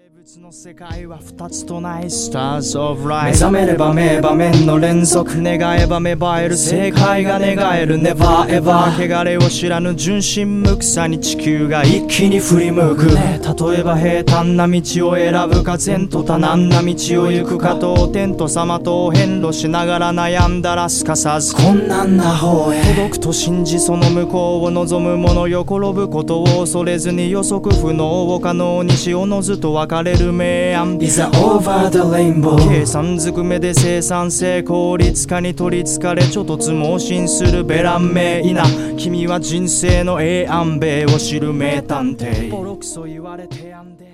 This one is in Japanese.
生物の世界は二つとない Stars of Life 目覚めれば名場面の連続願えば芽生える世界が願える Never ever 汚れを知らぬ純真無垢に地球が一気に振り向く、ね、例えば平坦な道を選ぶか前途多難な道を行くかと天と様と変路しながら悩んだらすかさず困難な方へ届くと信じその向こうを望む者よ転ぶことを恐れずに予測不能を可能にしおのずと別れる明暗 Is that over the rainbow 計算づくめで生産性効率化に取りつかれちょ突猛進するベラン名医な君は人生の A 安米を知る名探偵ボロクソ言われてやんで